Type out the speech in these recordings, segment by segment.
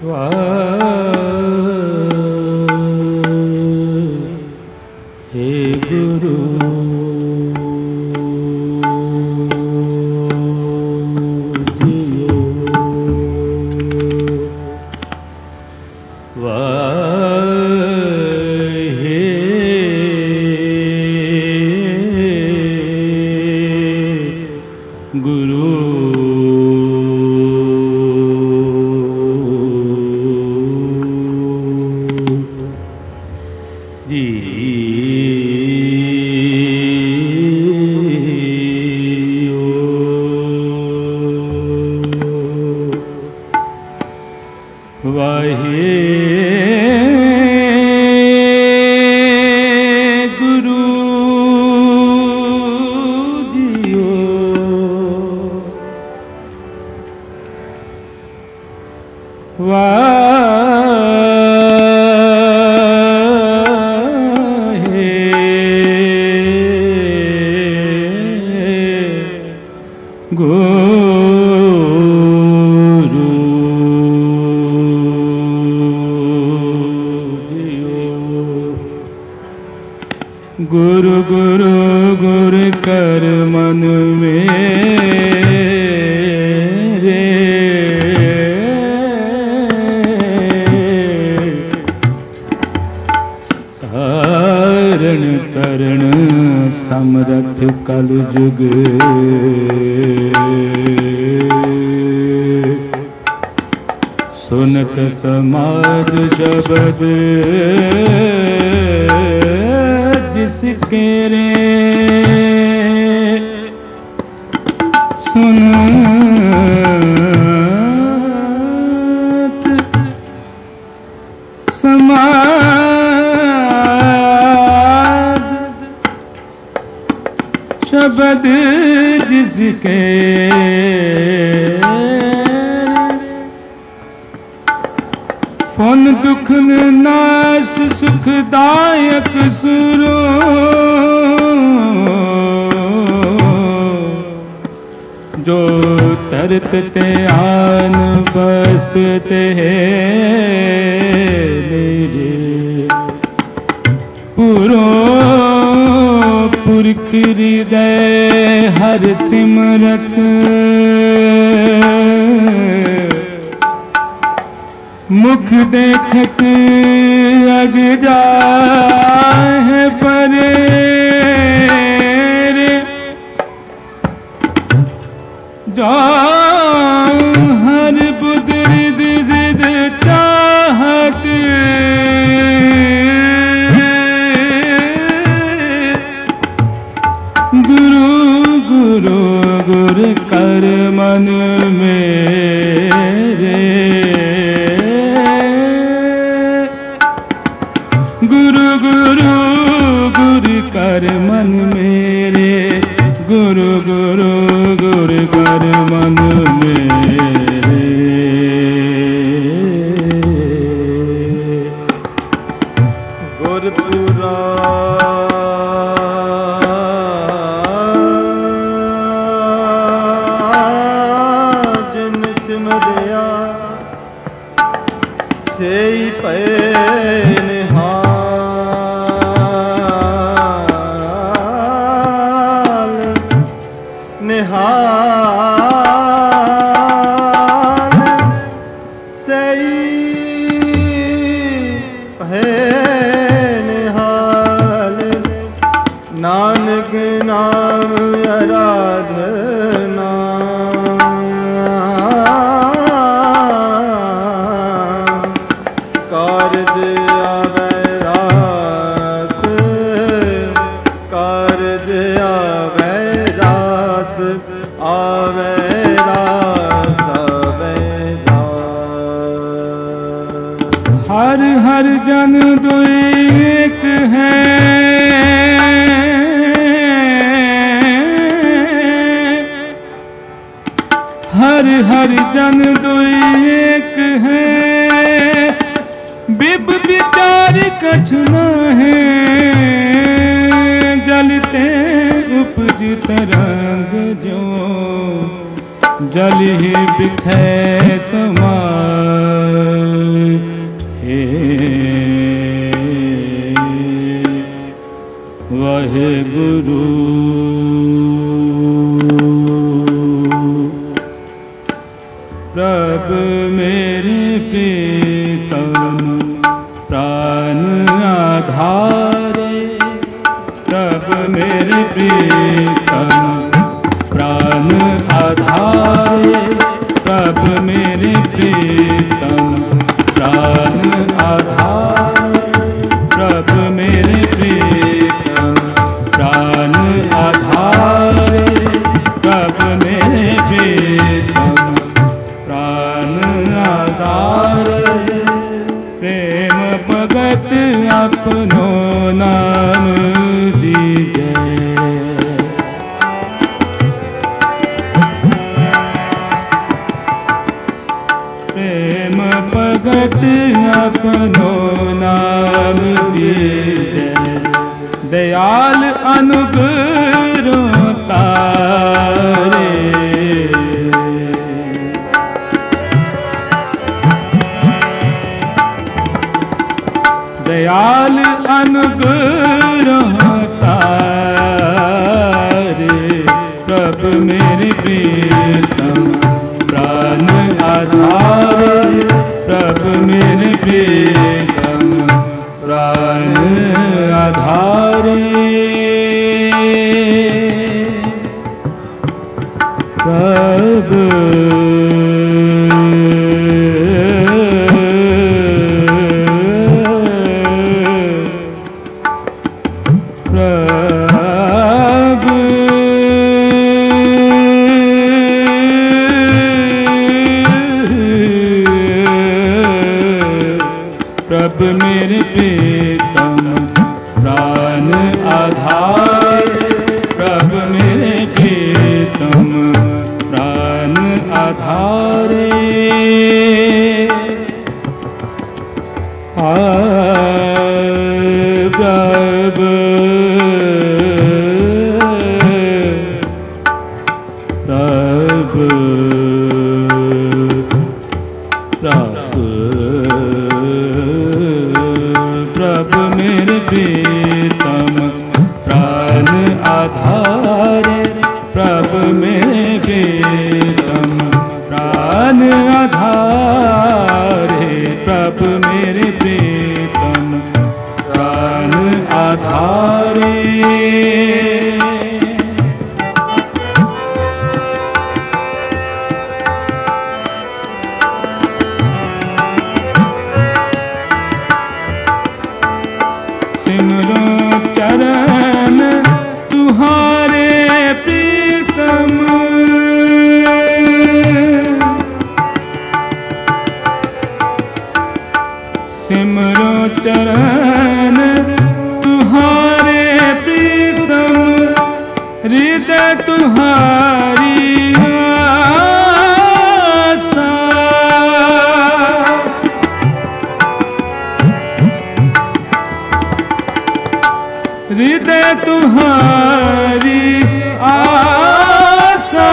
हे गुरु गुरु गुरु गुर कर मन मेरे तारण तरण समरथ कल जुग सुनत समाद शब्द जिसके रे सुनत समाद शब्द जिसके फन दुख नाश सुखदायक सुरो जो तरत ते आन बस्त ते मेरे पुरो पुरख हृदय हर सिमरत मुख देखत अग जाए परे जाऊं हर बुध रिद जिद चाहत गुरु गुरु गुर कर मन मेरे गुरु गुरु गुर कर मन मेरे गुरु गुरु गुर कर मन मेरे गुरपुरा जिन सिमरिया सेई पए नानक नाम आराधना कारज आवे रास कारज आवे रास आवे रास आवे हर हर जन दुई एक है हर हर जन दुई एक है बिब विचार कछ न है जलते उपज तरंग जो जल ही बिखै समा वाहे गुरु। प्रभ मेरे प्रीतम प्राण आधारे, प्रभ मेरे प्रीतम प्राण आधारे, प्रभ मेरे प्रीतम प्राण आधारे, प्रभ मेरे प्रीतम प्राण आधारे, प्रभ मेरे प्रीतम प्राण आधारे। प्रेम भगत अपनो नाम दीजे, प्रेम भगत अपनो नाम दीजे। दयाल अनुग्रह तारे, दयाल अनुग्रह तारे। प्रभ मेरे प्रीतम प्राण आधारे, प्रभ मेरे प्रीतम प्राण आधारे। प्रभ प्रभ मेरे प्रीतम प्राण आधारे, प्रभ मेरे प्रीतम प्राण आधारे। प्रभ प्रभ मेरे प्रीतम प्राण आधारे, प्रभ मेरे प्रीतम प्राण आधारे, प्रभ मेरे प्रीतम प्राण आधारे। सिमरो चरण तुम्हारे प्रीतम, सिमरो चरण तुम्हारे प्रीतम। हृदय तुम्हारी आशा, हृदय तुम्हारी आशा।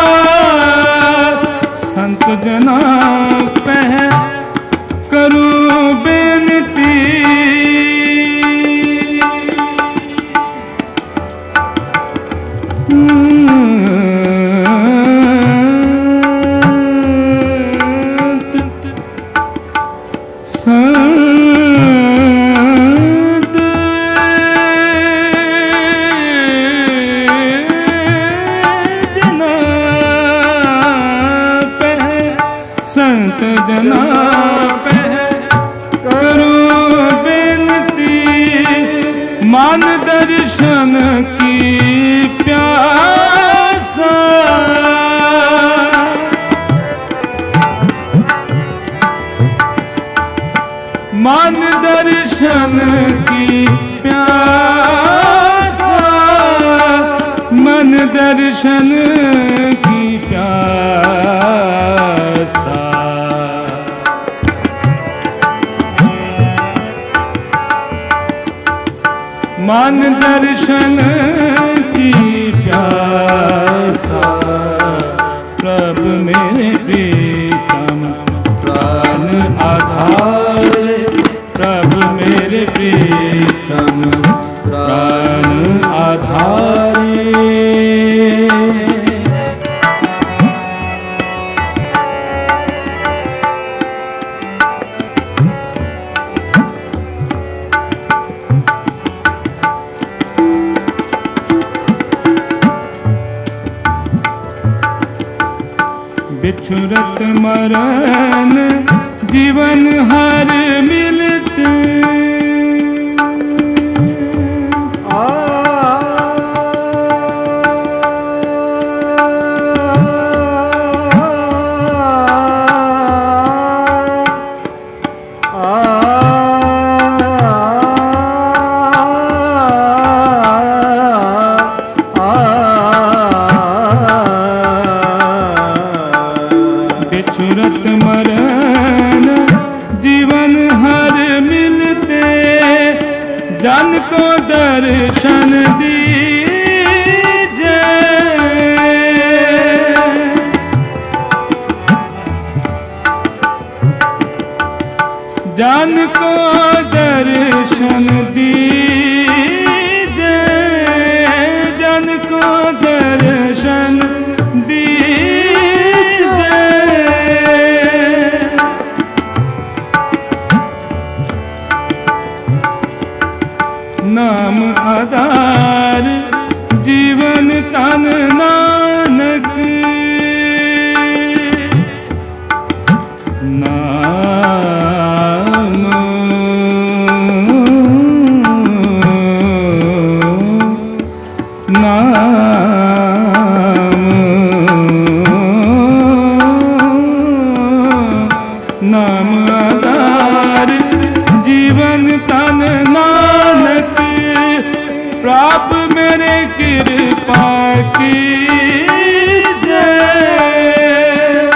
संत जना पह करूं बेनती, संत जना पे करूं बेनती। मान दर्शन की प्यासा, मान दर्शन की प्यासा, मन दर्शन की प्यासा। मान दर्शन की प्यासा। प्रभ मेरे प्रीतम प्राण आधारे, प्रभ मेरे प्रीतम प्राण आधारे। बिछुरत मरण जीवन हर मिलते बिछुरत मरण जीवन हर मिलते जन को दर्शन दीजे जन को दर्शन दीजे जन को दर्शन नाम आधार जीवन तन नानक नाम नाम आधार जीवन तन नानक प्राप मेरे कृपा की जय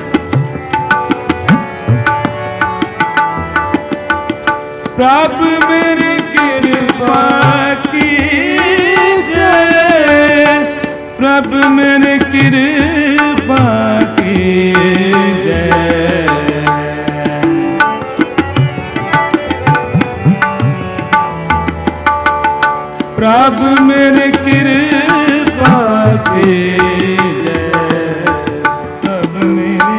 प्राप मेरे कृपा की जय प्रभ मेरे कृपा की जय प्रभु मेरे कृपा की जय प्रभु मेरे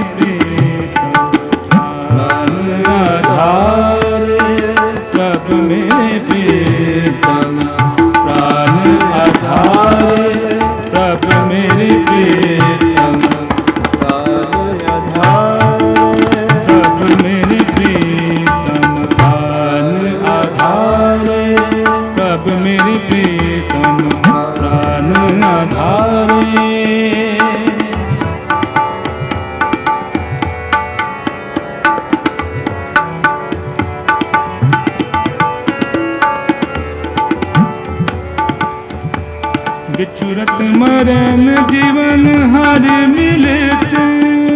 प्रीतम आधार प्रभु मेरे प्रीतम प्राण आधार प्रभु मेरे प्रीतम प्राण आधार प्रभु मेरे प्रीतम प्राण आधार प्रभु मेरे प्रीतम प्राण आधारे बिछुरत मरण जीवन हर मिलते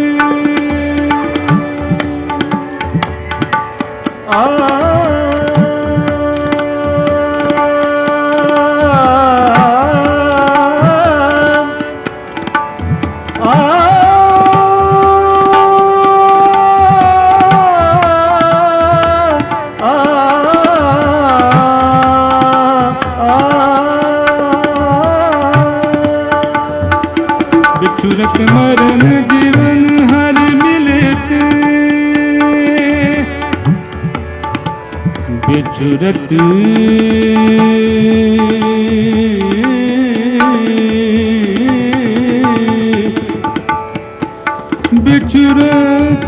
बिछुरत मरण जीवन हर मिलते बिछुरत बिछुरत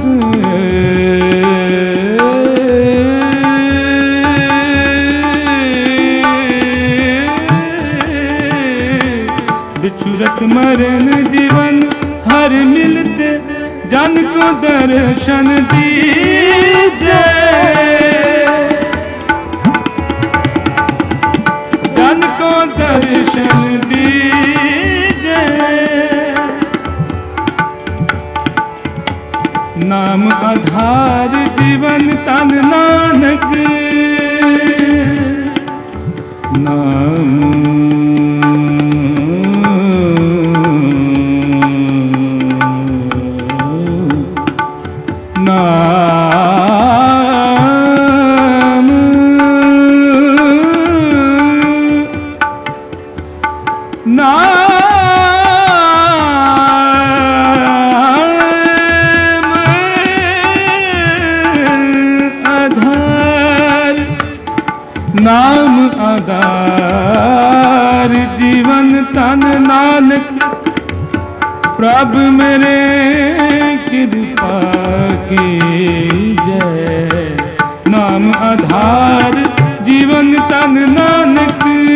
बिछुरत मरण जीवन हर मिलते जन को दर्शन दीजे जन को दर्शन दीजे नाम आधार जीवन तन नानक नाम नाम नाम आधार जीवन तन नानक प्रभु मेरे कृपा की जय। नाम आधार जीवन तन नानक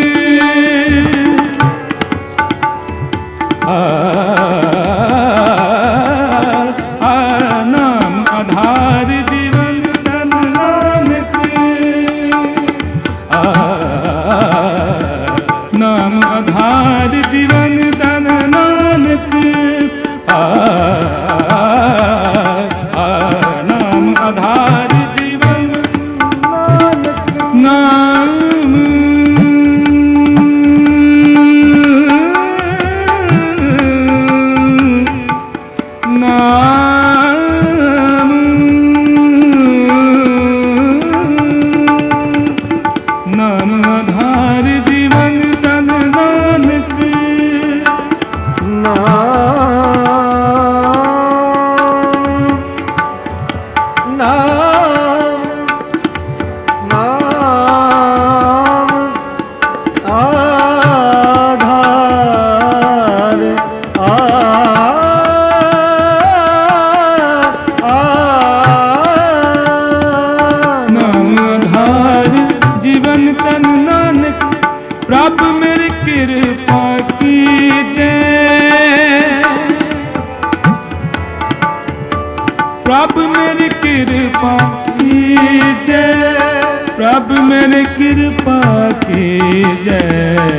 नाम आधार जीवन तन नानक नाम आधार जीवन तन नानक नाम आधार जीवन नाम नाम आधार जीवन तन नानक प्रभु मेरी कृपा की जय। प्रभु मेरी कृपा की जय। प्रभु मेरी कृपा की जय।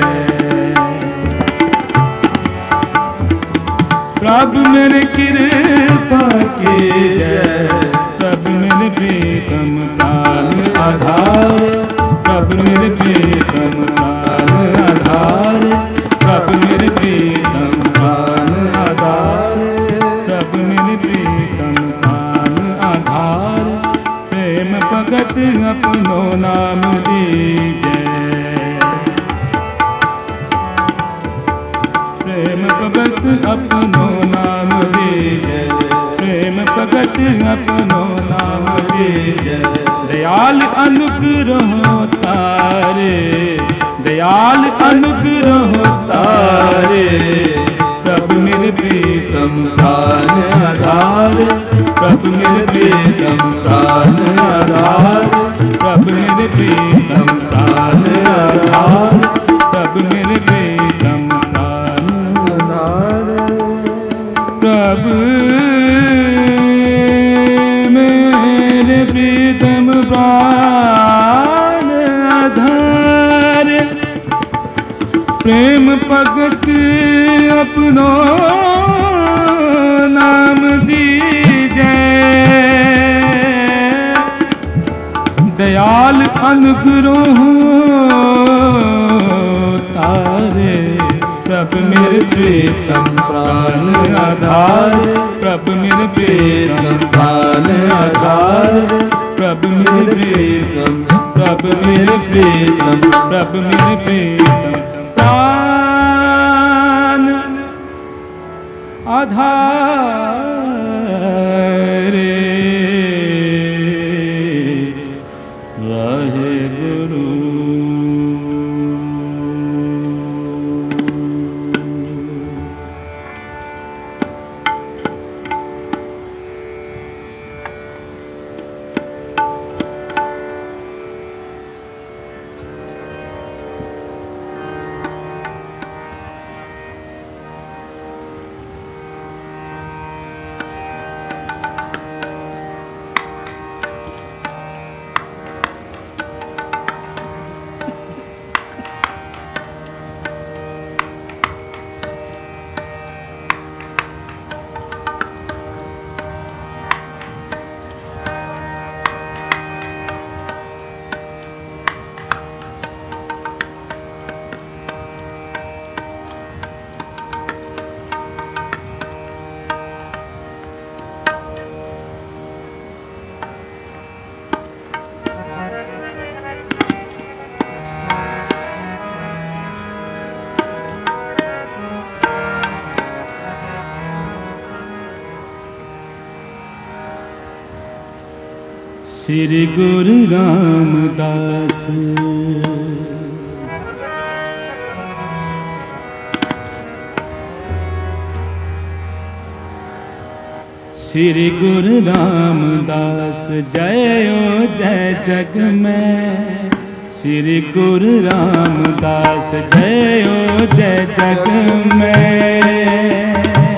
प्रभु मेरी कृपा की जय। प्रभु मेरे प्रीतम प्राण आधार। प्रभु मेरे प्रीतम प्राण आधार। प्रभु मेरे प्रीतम प्राण आधार। प्रभु मेरे प्रीतम प्राण आधार। प्रेम भगत अपनो नाम दीजै। प्रेम भगत अपनो नाम दीजै। प्रेम भगत अपनो नाम दीजै। दयाल अनुग्रह तारे। दयाल अनुग्रह तारे। प्रभु मेरे प्रीतम प्राण आधार। प्रभु मेरे प्रीतम प्राण आधार। प्रभु मेरे प्रीतम प्राण आधार। प्रभु मेरे प्रीतम प्राण आधार। प्रभु मेरे प्रीतम प्राण आधार। प्रेम भगत अपनो नाम दीजै। दयाल अनुग्रह तारे। प्रभु मेरे प्रीतम प्राण आधार। प्रभु मेरे प्रीतम प्राण आधार। प्रभु मेरे प्रीतम। प्रभु मेरे प्रीतम। प्रभु मेरे प्रीतम प्राण आधार। वाहे गुरु। श्री गुरु रामदास श्री गुरु रामदास जय ओ जय जग में। श्री गुरु रामदास जय ओ जय जग में।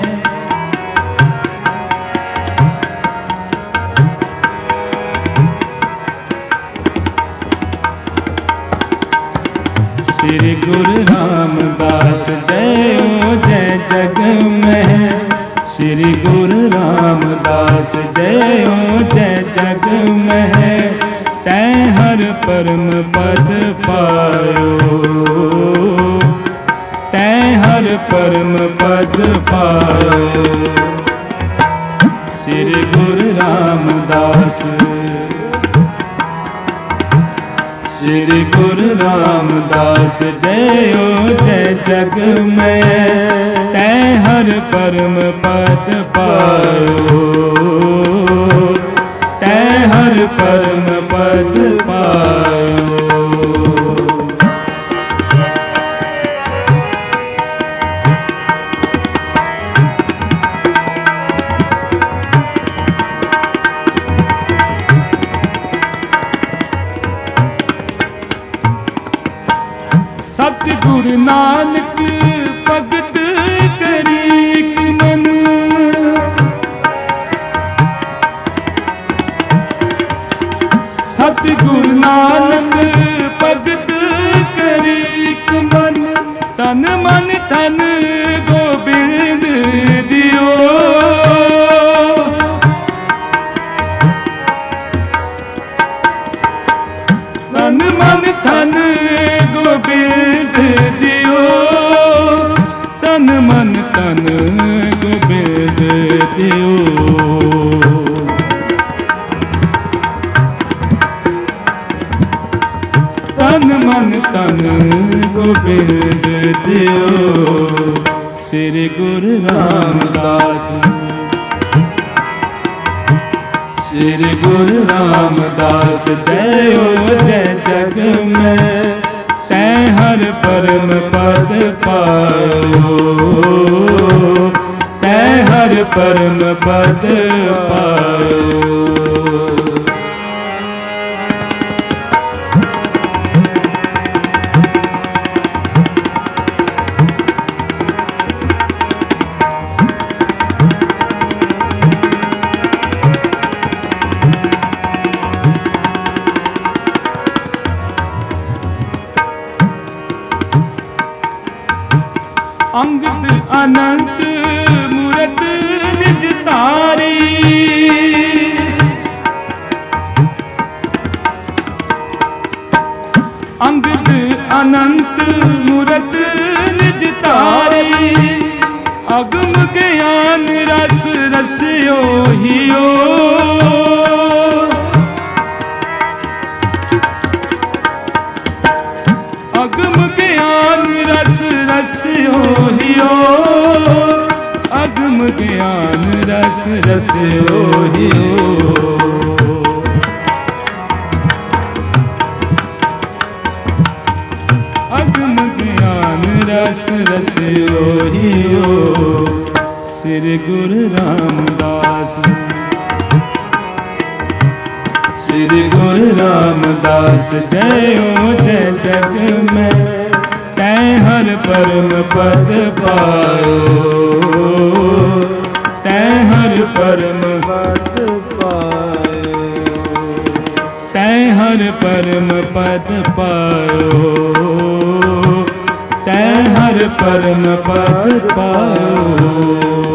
श्री गुरु रामदास जय ओ जय जग में। श्री गुरु रामदास जय ओ जय जग में। तै हर परम पद पायो, तै हर परम पद पायो। श्री गुरु रामदास, श्री गुरु रामदास जय ओ जय जग में। तै हर परम पद पायो, तै हर परम पद पायो। सतगुरु नानक भगत करीक मन। सतगुरु नानक भगत करीक मन। तन मन धन गोबिंद दियो। तन मन धन गोबिंद दियो। तन मन तन गोबिंद दियो। तन मन तन गोबिंद दियो। श्री गुरु रामदास, श्री गुरु रामदास जय ओ जय जग में। तै हर परम पद पायो, तै हर परम पद पायो। अंगद अनंत मूरत निज तारी। अंगद अनंत मूरत निज तारी। अगम ज्ञान रस रस्यो हियो। अगम ज्ञान रस रस्यो हियो। अगम ज्ञान रस रस्यो हियो। अगम ज्ञान रस रस्यो हियो। श्री गुरु रामदास, श्री गुरु रामदास जय ओ जय जग में। तै हर परम पद पायो, तै हर परम पद पायो। तै हर परम पद पायो, तै हर परम पद पायो।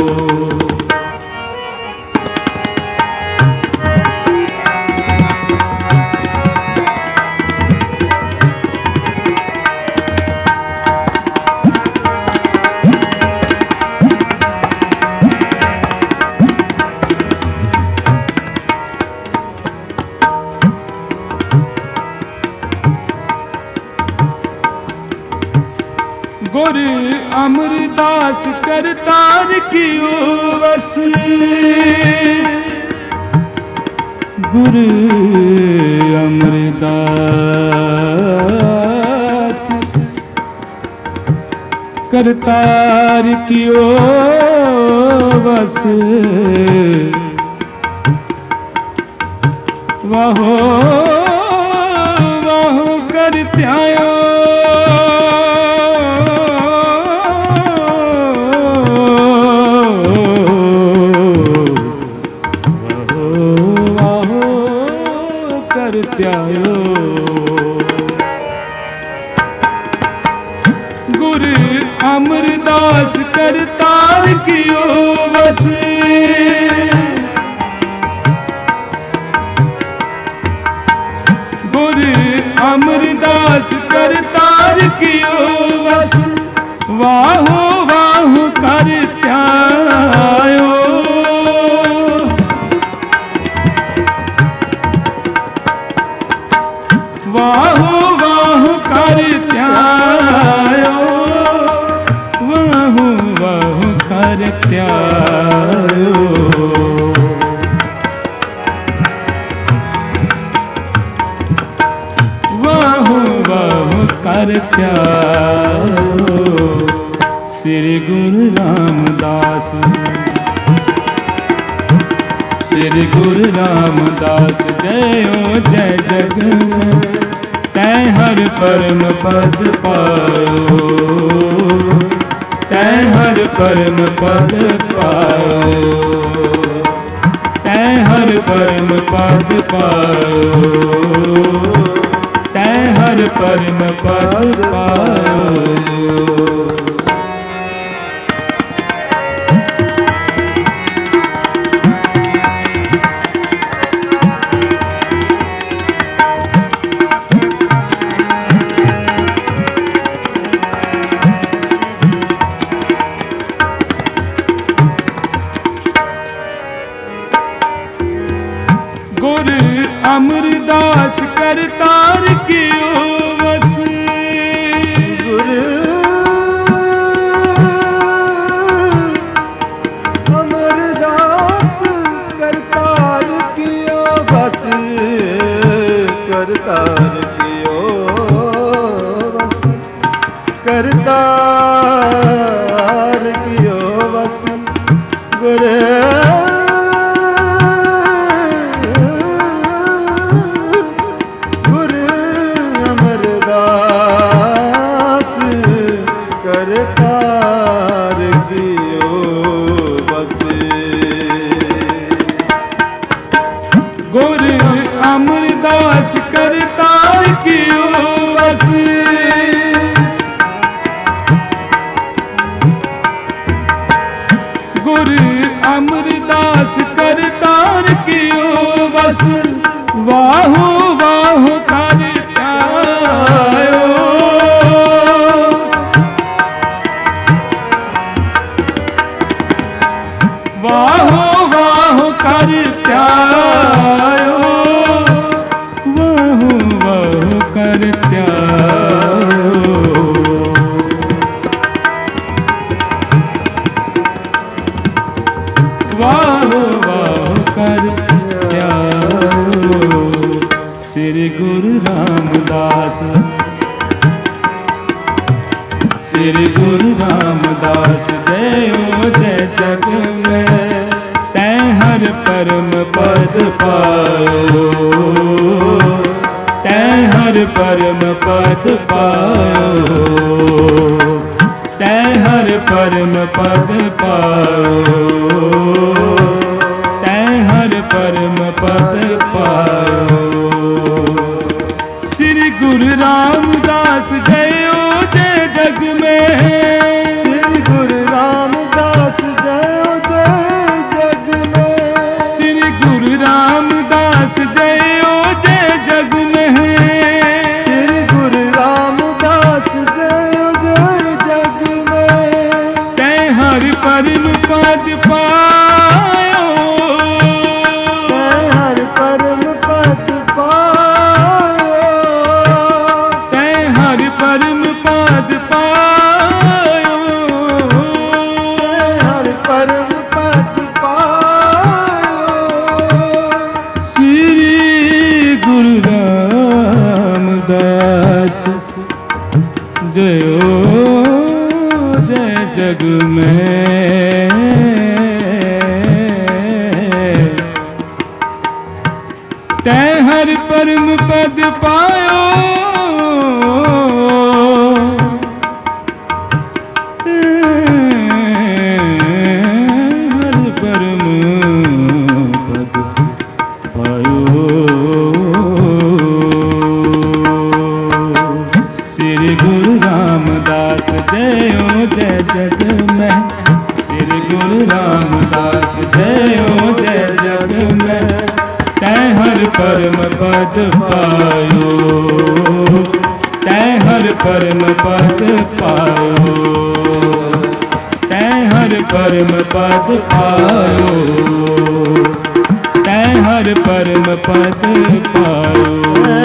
गुरु अमरदास करतार कियो वस। गुरु अमरदास करतार कियो बस वाहो वाहो कर त्यायो त्यायो गुरु अमरदास करतार कियो बस गुरु अमरदास करतार कियो बस वाहो वाहो कर त्यायो वाहो वाहो कर त्यायो वाहो वाहो कर त्यायो वाहो वाहो कर त्यायो श्री गुरु रामदास श्री गुरु रामदास जयो जय जग तै हर परम पद पायो तै हर परम पद पायो तै हर परम पद पायो तै हर परम पद पायो गुरु अमरदास करतार कियो बस गुरु अमरदास करतार कियो बस करतार कियो बस करतार कियो बस गुरु करतार कियो बस गुरु अमरदास करतार कियो बस गुरु अमरदास करतार कियो बस वाहो वाहो कर त्यायो वाहो वाहो कर त्यायो वाहो वाहो कर त्यायो वाहो वाहो कर त्यायो श्री गुरु रामदास श्री गुरु रामदास जयो जय जग में तै हर परम पद पायो तै हर परम पद पायो तै हर परम पद पायो तै हर परम पद पायो श्री गुरु रामदास जयो जय जग में श्री गुरु रामदास जयो जय जग में श्री गुरु रामदास जयो जय जग में श्री गुरु रामदास जयो जय जग में तै हर परम पद पायो तै हर परम पद पायो तै हर परम पद पायो हर परम पद पायो श्री गुरु रामदास जयो में तै हर परम पद पायो हर परम पद पायो। श्री गुरु रामदास जयो जय जग में, श्री गुरु रामदास जयो जय जग में। तै हर परम पद पायो, तै हर परम पद पायो, तै हर परम पद पायो, तै हर परम पद पायो।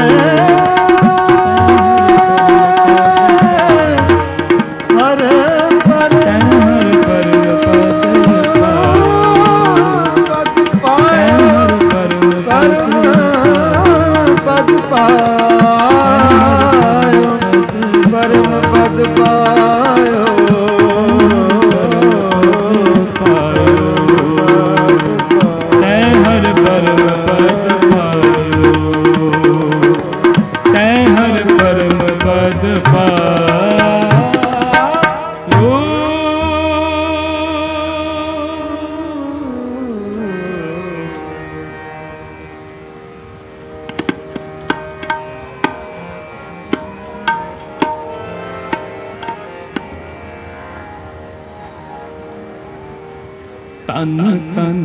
तन तन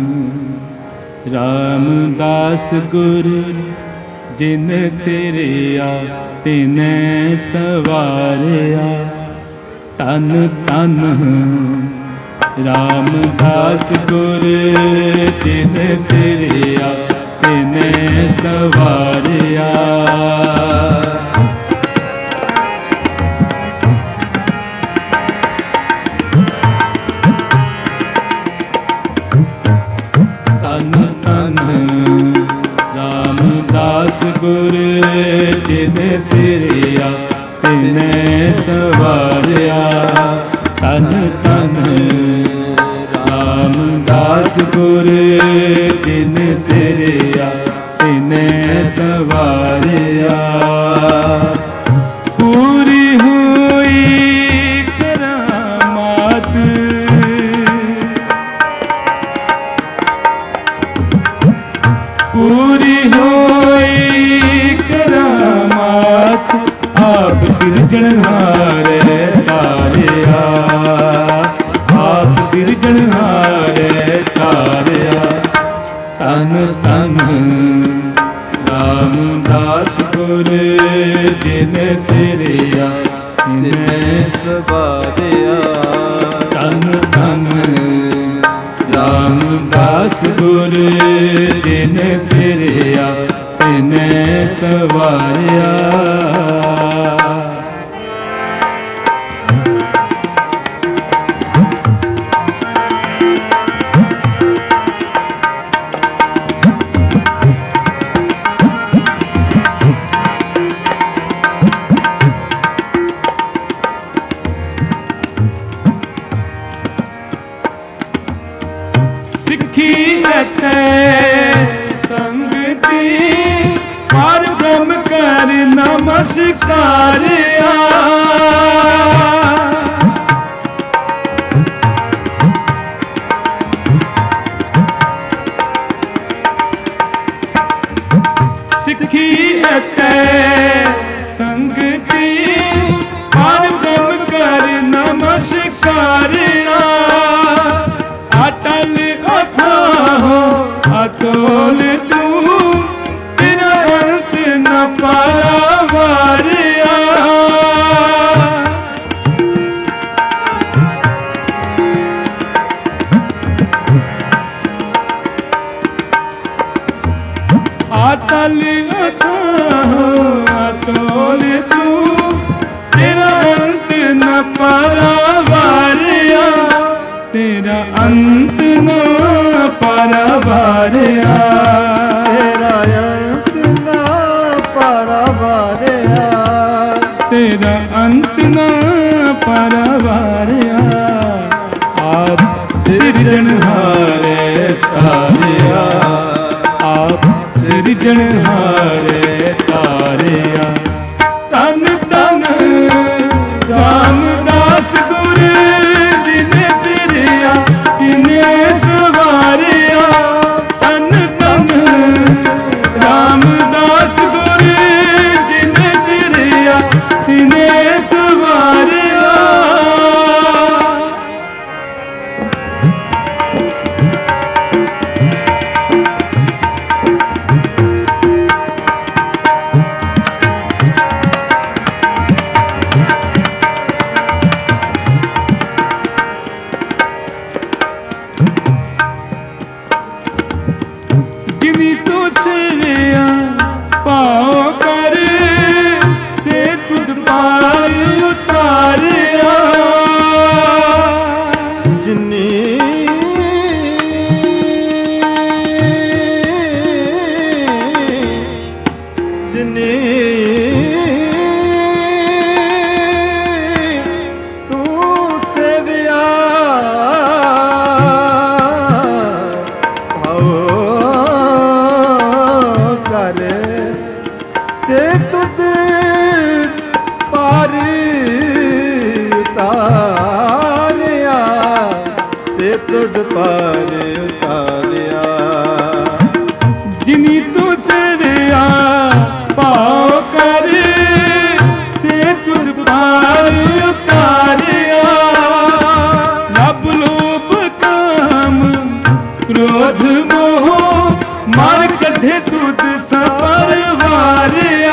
रामदास गुरु जिन सिरिया तिन सवारिया। तन तन रामदास गुरु जिन सिरिया तिन सवारिया। रामदास गुरु जिन सिरिया तिन सवारिया। तन तन रामदास गुरु जिन सिरिया तिन सवारिया। पूरी हुई करामात, पूरी हुई करामात आप सिरजनहारे तारिया, आप सिरजनहारे तारिया। तन तन रामदास गुरु जिन सिरिया तिन सवारिया। तन तन रामदास गुरु जिन सिरिया तिन सवारिया। सिखी संगति पर ब्रह्म कर नमस्कारिया। सिखी संगति पर ब्रह्म कर नमस्कारिया। अटल अथाहो अतुल तू तेरा अंत न पारावारिया। अटल अथाहो अतुल तू तेरा अंत न पारावारिया। तेरा अंत न पारावारिया, तेरा अंत न पारावारिया, तेरा अंत न पारावारिया। ਸਿਰਜਣਹਾਰੇ ਤਾਰਿਆ। ਤਨ ਤਨ ਰਾਮਦਾਸ ਗੁਰ ਜਿਨੇ ਸਿਰਿਆ ਤਿਨੇ ਸਵਾਰਿਆ। ਤਨ ਤਨ ਰਾਮਦਾਸ ਗੁਰ ਜਿਨੇ ਸਿਰਿਆ ਤਿਨੇ ਸਵਾਰਿਆ। ਜਿਨੀ ਤੂੰ ਸੇਵਿਆ ਭਾਉ ਕਰ ਸੇ ਤੁਧ ਪਾਰ ਉਤਾਰਿਆ। ਜਿਨੀ ਜਿਨੀ ਤੂੰ ਸੇਵਿਆ ਸੇ ਤੁਧ ਪਾਰ ਉਤਾਰਿਆ। ਸੇ ਤੁਧ ਪਾਰ ਉਤਾਰਿਆ। ਜਿਨੀ ਤੂੰ ਸੇਵਿਆ ਭਾਉ ਕਰ ਸੇ ਤੁਧ ਪਾਰ ਉਤਾਰਿਆ। ਲਬ ਲੋਭ ਕਾਮ ਕ੍ਰੋਧ ਮੋਹ ਮਾਰ ਕੱਢੇ ਤੁਧ ਸਫਰ ਵਾਰਿਆ।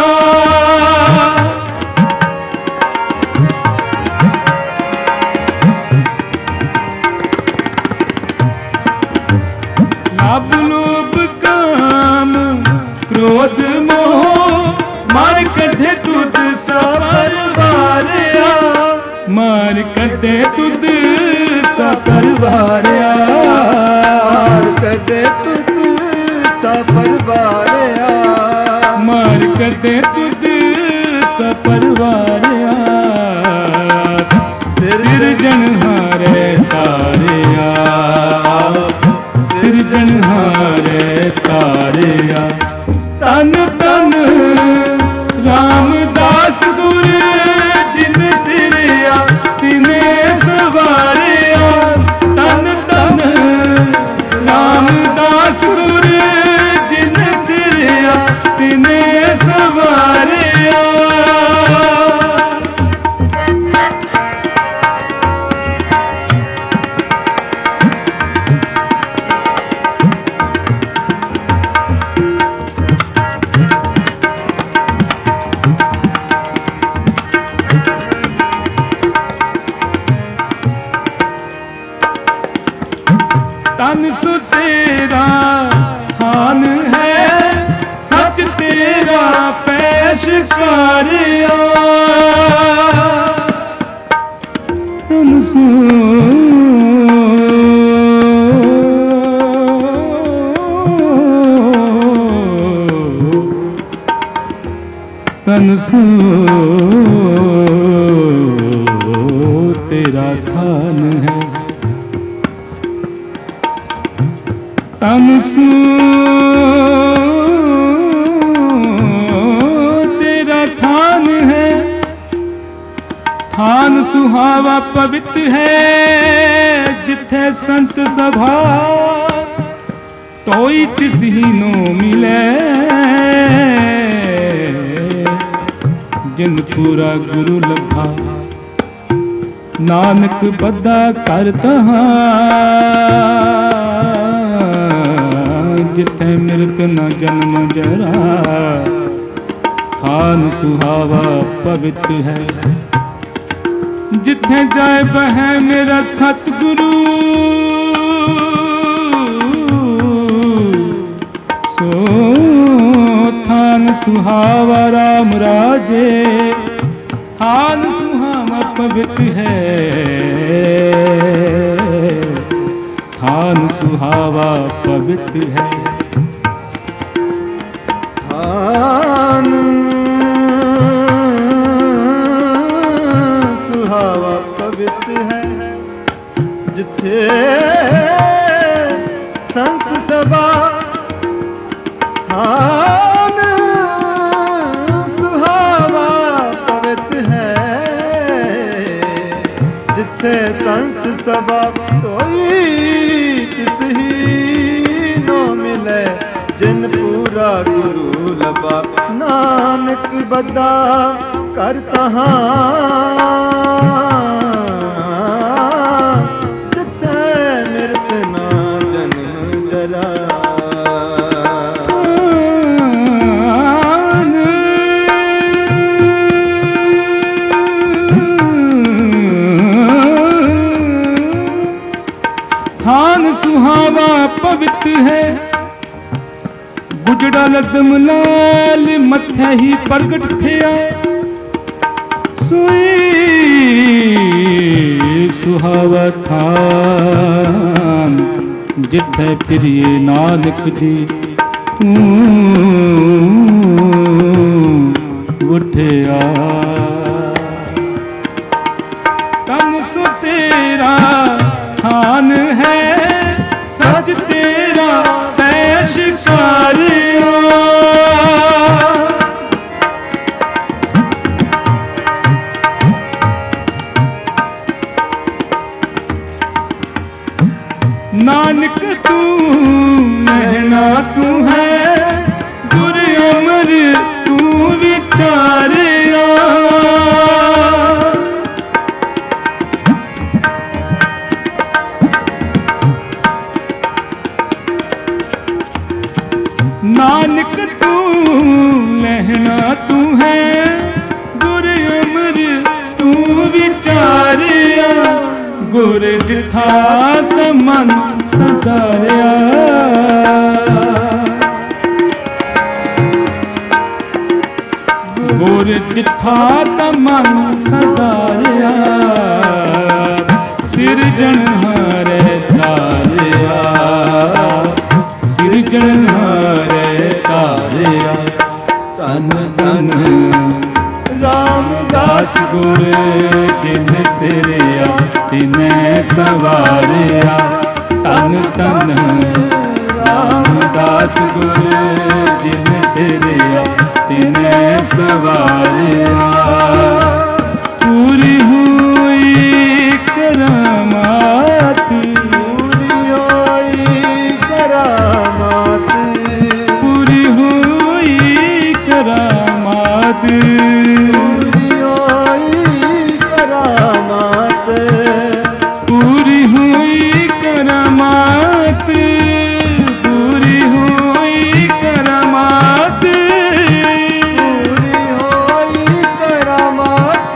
ਲਬ ਲੋਭ ਕਾਮ ਕ੍ਰੋਧ ਮੋਹ ਮਾਰ ਕੱਢੇ ਤੁਧ ਸਫਰ ਵਾਰਿਆ। ਮਾਰ ਕੱਢੇ ਤੁਧ ਸਫਰ ਵਾਰਿਆ। ਮਾਰ ਕੱਢੇ ਤੁਧ ਸਫਰ ਵਾਰਿਆ। ਮਾਰ ਕੱਢੇ ਤੁਧ ਸਫਰ ਵਾਰਿਆ। ਸਿਰਜਣਹਾਰੇ ਤਾਰਿਆ। ਸਿਰਜਣਹਾਰੇ ਤਾਰਿਆ। ਤਨ ਤਨ ਰਾਮਦਾਸ ਗੁਰ ਜਿਨ ਸਿਰਿਆ ਤਿਨੇ ਸਵਾਰਿਆ। ਤਨ ਤਨ ਰਾਮਦਾਸ ਗੁਰ ਜਿਨ ਸਿਰਿਆ ਤਿਨੇ ਸਵਾਰਿਆ। ਤਨ ਸੋ ਤੇਰਾ ਖਾਨ ਹੈ ਸੱਚ ਤੇਰਾ ਪੈਸ਼ਕਾਰਿਆ। ਤਨ ਸੋ ਤਨ ਸੋ ਤੇਰਾ ਖਾਨ ਹੈ। ਤਨ ਸੋ ਤੇਰਾ ਥਾਨ ਹੈ। ਥਾਨ ਸੁਹਾਵਾ ਪਵਿੱਤ ਹੈ ਜਿੱਥੇ ਸੰਤ ਸਭਾ ਤੋਈ ਤਿਸ ਹੀ ਨੋ ਮਿਲੇ। ਜਿਨ ਪੂਰਾ ਗੁਰੂ ਲੱਭਾ ਨਾਨਕ ਬੱਧਾ ਕਰ ਤਹਾਂ। ਜਿੱਥੇ ਮਿਰਤ ਨ ਜਨਮ ਜਰਾ ਥਾਨ ਸੁਹਾਵਾ ਪਵਿੱਤ ਹੈ। ਜਿੱਥੇ ਜਾਏ ਬਹਿ ਮੇਰਾ ਸਤਿਗੁਰੂ ਸੋ ਥਾਨ ਸੁਹਾਵਾ ਰਾਮ ਰਾਜੇ। ਥਾਨ ਸੁਹਾਵਾ ਪਵਿੱਤ ਹੈ। ਥਾਨ ਸੁਹਾਵਾ ਪਵਿੱਤ ਹੈ। ਥਾਨ ਸੁਹਾਵਾ ਪਵਿੱਤ ਹੈ। ਜਿੱਥੇ ਸੰਤ ਸਭਾ ਥਾਨ ਸੁਹਾਵਾ ਪਵਿੱਤ ਹੈ, ਜਿੱਥੇ ਸੰਤ ਸਭਾ ਕੋਈ ਤਿਸ ਹੀ ਨੋ ਮਿਲੇ, ਜਿਨ ਪੂਰਾ ਗੁਰੂ ਲਬਾ। ਨਾਨਕ ਬੱਧਾ ਕਰ ਤਹਾਂ, ਜਿੱਥੇ ਮਿਰਤ ਨਾ ਜਨਮ ਜਰਾ। ਥਾਨ ਸੁਹਾਵਾ ਪਵਿੱਤ ਹੈ, ਗੁਜੜਾ ਲਦਮ ਲਾਲ ਮੱਥੇ ਹੀ ਪ੍ਰਗਟ ਥਿਆ। ਸੋਈ ਸੁਹਾਵਾ ਥਾਨ, ਜਿੱਥੇ ਫਿਰੀਏ ਨਾਨਕ ਜੀ ਤੂੰ ਉਠਿਆ। ਤਮ ਸੋ ਤੇਰਾ ਥਾਨ ਹੈ, ਸਚ ਤੇਰਾ ਪੈਸ਼ਕਾਰਿਆ। ਨਾਨਕ ਤੂੰ ਮਹਿਣਾ ਤੂੰ ਹੈ, ਗੁਰ ਅਮਰ ਤੂੰ ਵਿਚਾਰਿਆ। ਨਾਨਕ ਤੂੰ ਲਹਿਣਾ ਤੂੰ ਹੈ, ਗੁਰ ਅਮਰ ਤੂੰ ਵਿਚਾਰਿਆ। ਗੁਰ ਦਿਠਾ ਤ ਮਨ ਸੰਸਾਰਿਆ। ਗੁਰ ਦਿਠਾ ਤ ਮਨ ਸੰਸਾਰਿਆ। ਸਿਰਜਣਹਾਰੇ ਤਾਰਿਆ, ਸਿਰਜਣਹਾਰੇ ਤਾਰਿਆ। ਧੰਨ ਧੰਨ ਰਾਮਦਾਸ ਗੁਰ, ਜਿਨ ਸਿਰਿਆ ਤਿਨੈ ਸਵਾਰਿਆ। ਧੰਨ ਧੰਨ ਰਾਮਦਾਸ ਗੁਰ, ਜਿਨ ਸਿਰਿਆ ਤਿਨੈ ਸਵਾਰਿਆ। ਪੂਰੀ ਹੋਈ ਕਰਾਮਾਤ, ਪੂਰੀ ਹੋਈ ਕਰਾਮਾਤ, ਪੂਰੀ ਹੋਈ ਕਰਾਮਾਤ। ਪੂਰੀ ਹੋਈ ਕਰਾਮਾਤ, ਪੂਰੀ ਹੋਈ ਕਰਾਮਾਤ, ਪੂਰੀ ਹੋਈ ਕਰਾਮਾਤ। ਪੂਰੀ ਹੋਈ ਕਰਾਮਾਤ,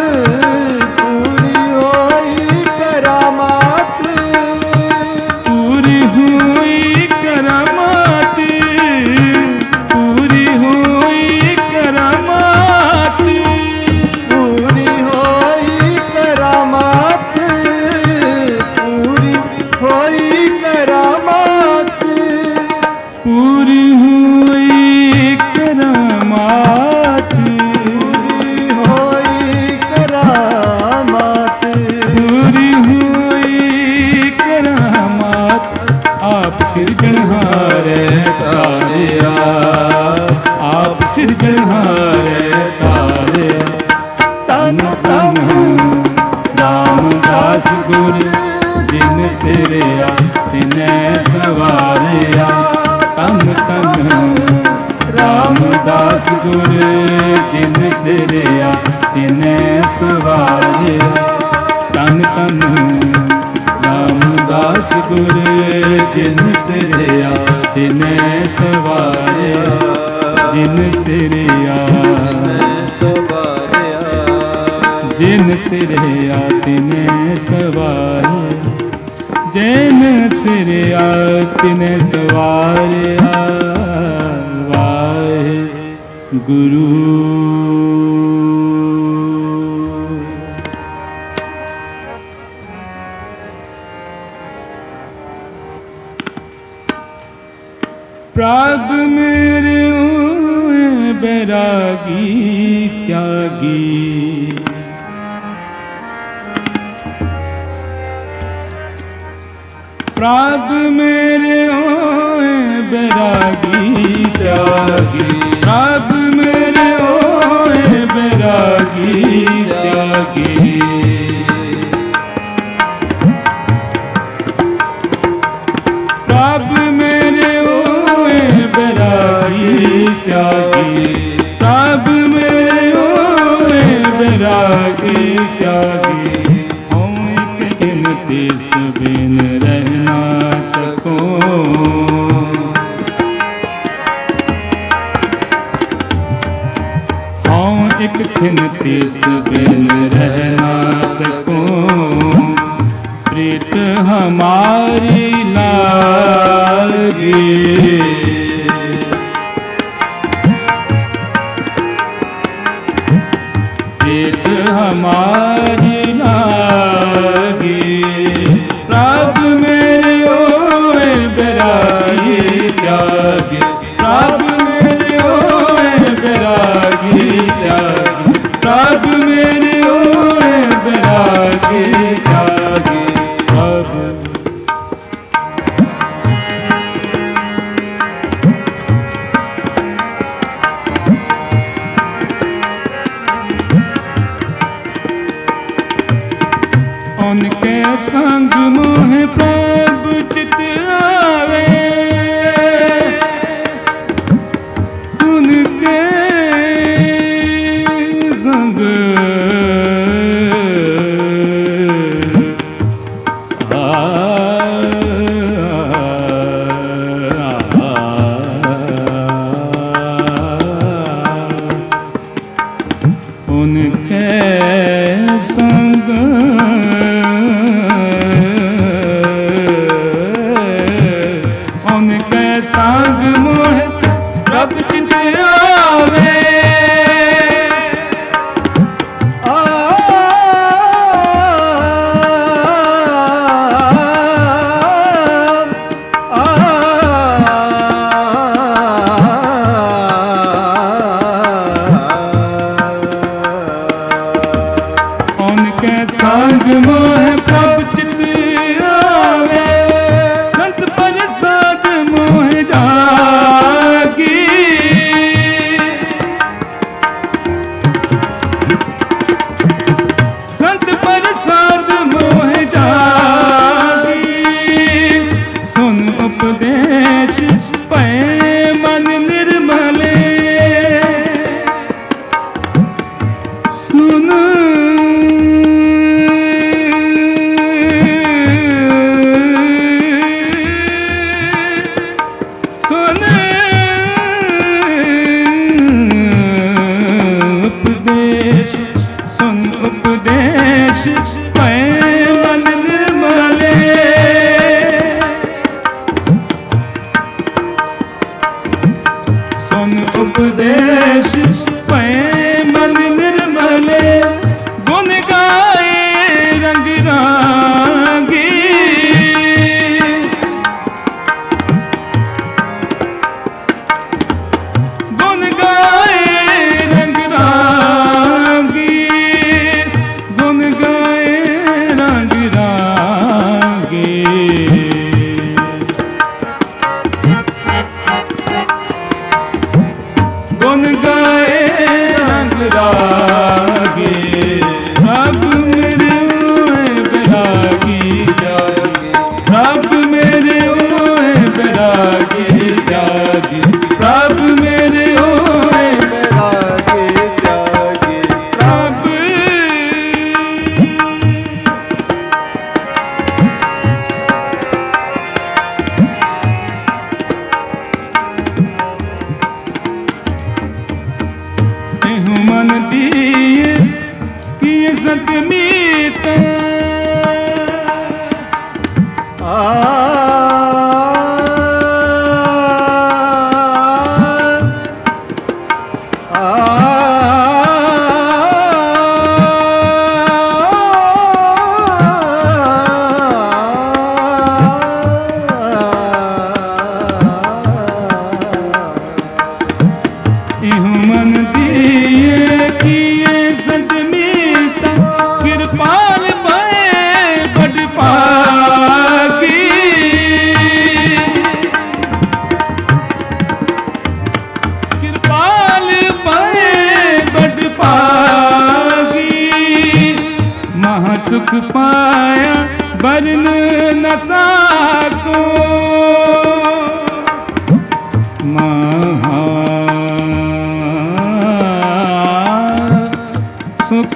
ਪੂਰੀ ਹੋਈ ਕਰਾਮਾਤ, ਪੂਰੀ ਹੋਈ ਕਰਾਮਾਤ, ਪੂਰੀ ਹੋਈ ਕਰਾਮਾਤ। ਪੂਰੀ ਹੋਈ ਕਰਾਮਾਤ, ਪੂਰੀ ਹੋਈ ਕਰਾਮਾਤ, ਪੂਰੀ ਹੋਈ ਕਰਾਮਾਤ, ਪੂਰੀ ਹੋਈ ਕਰਾਮਾਤ। ਪੂਰੀ ਹੋਈ ਕਰਾਮਾਤ। ਆਪ ਸਿਰਜਣਹਾਰੇ ਤਾਰਿਆ, ਆਪ ਸਿਰਜਣਹਾਰੇ ਤਾਰਿਆ। ਤਨ ਤਨ ਰਾਮਦਾਸ ਗੁਰ, ਜਿਨ ਸਿਰਿਆ ਤਿਨੈ ਸਵਾਰਿਆ। ਤਨ ਤਨ ਰਾਮਦਾਸ ਗੁਰ, ਜਿਨ ਸਿਰਿਆ ਤਿਨੈ ਸਵਾਰਿਆ। ਤਨ ਤਨ ਰਾਮਦਾਸ ਗੁਰ, ਜਿਨ ਸਿਰਿਆ ਤਿਨੈ ਸਵਾਰਿਆ। ਜਿਨ ਸਿਰਿਆ ਜਿਨ ਸਿਰਿਆ ਤਿਨੈ ਸਵਾਰਿਆ। ਜਿਨ ਸਿਰਿਆ ਤਿਨੈ ਸਵਾਰਿਆ। ਵਾਹਿਗੁਰੂ। ਪ੍ਰਭ ਮੇਰੇ ਬੈਰਾਗੀ ਤਿਆਗੀ, ਪ੍ਰਭ ਮੇਰੇ ਬੈਰਾਗੀ त्यागी, प्रभ मेरे होए बैरागी त्यागी। प्रभ मेरे होए बैरागी त्यागी, प्रभ मेरे होए बैरागी त्यागी। हम एक गिनती बिन रह ना सकूं, हम एक गिनती बिन रह ना सकूं। प्रीत हमारी लागी, प्रीत हमारी लागी। प्रभ मेरे होए बैरागी त्यागी, प्रभ मेरे होए बैरागी त्यागी, प्रभ मेरे होए बैरागी त्यागी। प्रभ उनके संग मोह प्रभु चित आवे, उनके संग उनके संग उनके संग मोह प्रभु चित आवे। उनके संग मोह प्रभु चित आवे, संत प्रसाद मोह जागी। संत प्रसाद मोह जागी, सुन उपदेश पै मन निर्मले। सुन उपदेश, सुन उपदेश पै मन निर्मले। सुन उपदेश पै मन निर्मले। गुण गाए रंग रागी, गुण गाए रंग रागी, गुण गाए रंग रागी। गुण गाए रंग रागी, प्रभ मेरे होए बैरागी त्यागी, प्रभ मेरे होए बैरागी त्यागी, प्रभ मेरे होए बैरागी त्यागी। प्रभ। एहु मन दिए किए सतमीत, एहु मन दिए किए सतमीत। कृपाल भय बड़ पागी, न साको महा सुख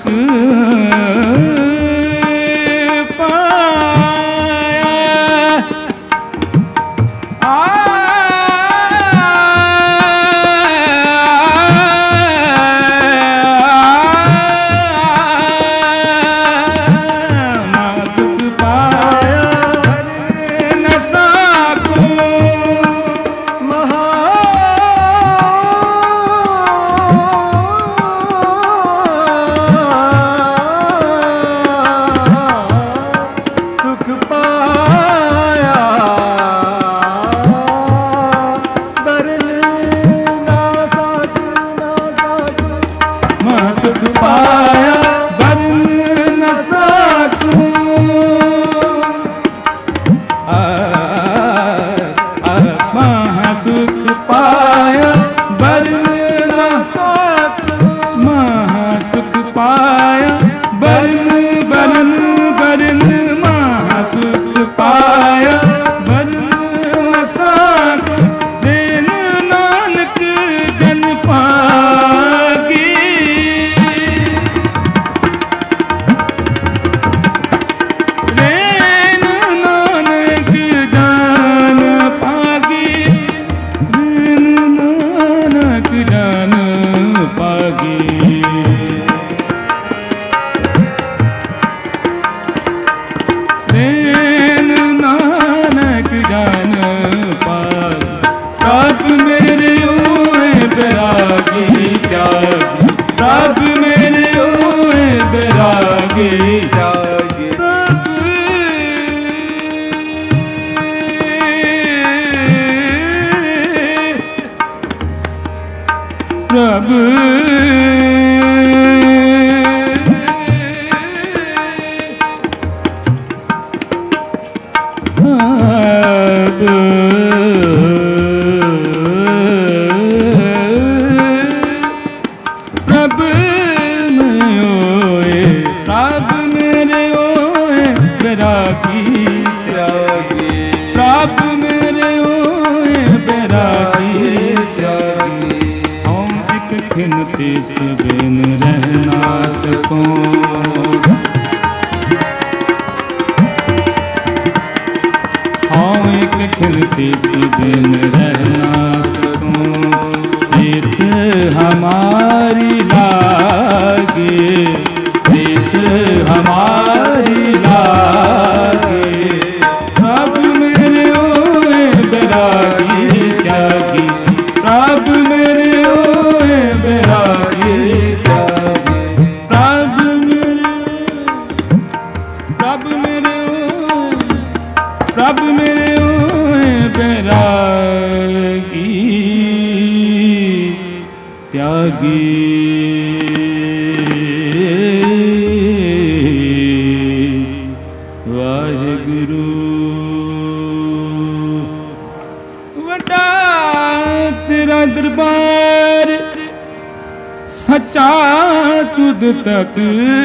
तक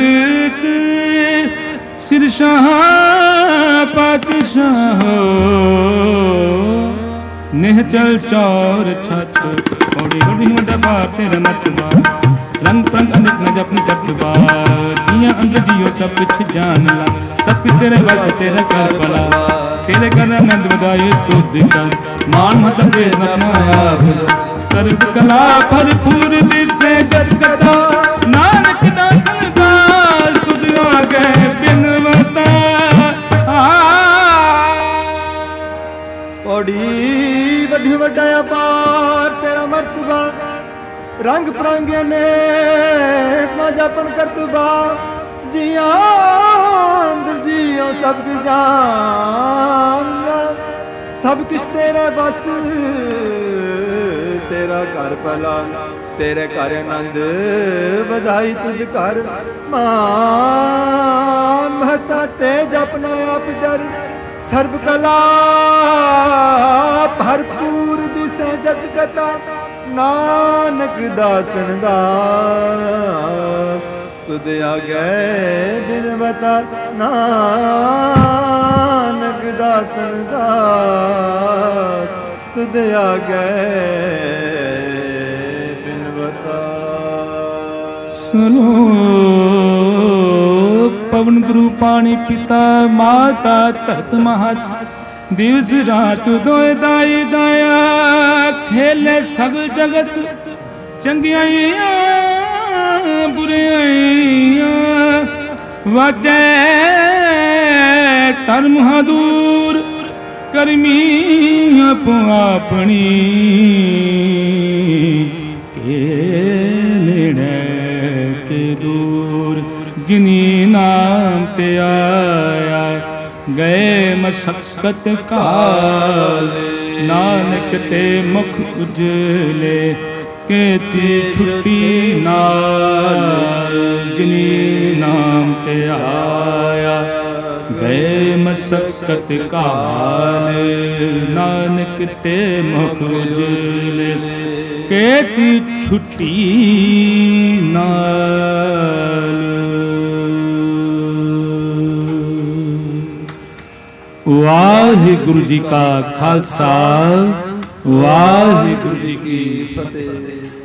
सिरशाह पातशाह निहचल चौर छत पौड़ी बड़ी वड्डा बार तेरा मर्तबा रंग पंग अनित न जपन करतबा जिया अंदर जियो सब कुछ जान ला सब कुछ तेरे बस तेरा कर भला तेरे कर आनंद बधाए तुद कर मान मत दे सपना सर्व कला भरपूर दिसे जत कथा नानक दास संसार तुझ आगे बिनवता पौड़ी वड्डी वड्डा अपार तेरा मर्तबा रंग परांगे ने ना जपन करतबा जिया अंदर जियो सब जान सब कुछ तेरे बस तेरा घर भला तेरे घर आनंद बधाई तुझ कर मान महता तेज अपना आप जर सर्व कला भरपूर दिसे जत कथा नानक दासन दास तुद आगे बिन बता नानक ਦਾਸਨ ਦਾਸ ਤੁਧ ਆਗੇ ਬਿਨਵਤਾ। ਸਲੋਕ ਪਵਨ ਗੁਰੂ ਪਾਣੀ ਪਿਤਾ ਮਾਤਾ ਧਰਤ ਮਹਤ ਦਿਵਸ ਰਾਤ ਦੋਇ ਦਾਈ ਦਾਇਆ ਖੇਲੇ ਸਗਲ ਜਗਤ ਚੰਗਿਆਈਆਂ ਬੁਰਿਆਈਆਂ ਵਾਜੈ ਧਰਮ ਦੂਰ ਕਰਮੀ ਆਪੋ ਆਪਣੀ ਕੇ ਨੇੜੇ ਕੇ ਦੂਰ ਜਿਨੀ ਨਾਮ ਤੇ ਆਇਆ ਗਏ ਮਸਕਤ ਕਾਲ ਨਾਨਕ ਤੇ ਮੁਖ ਉਜਲੇ ਕੇਤੀ ਛੁੱਟੀ ਨਾਲ ਜਿਨੀ ਨਾਮ ਤੇ ਆਇਆ ਗਏ ਮਸਕਤ ਕਾਲ ਨਾਨਕ ਤੇ ਮੁਖ ਉਜਲੇ ਕੇਤੀ ਛੁੱਟੀ ਨਾਲ। ਵਾਹਿਗੁਰੂ ਜੀ ਕਾ ਖਾਲਸਾ ਵਾਹਿਗੁਰੂ ਜੀ ਕੀ ਫਤਿਹ।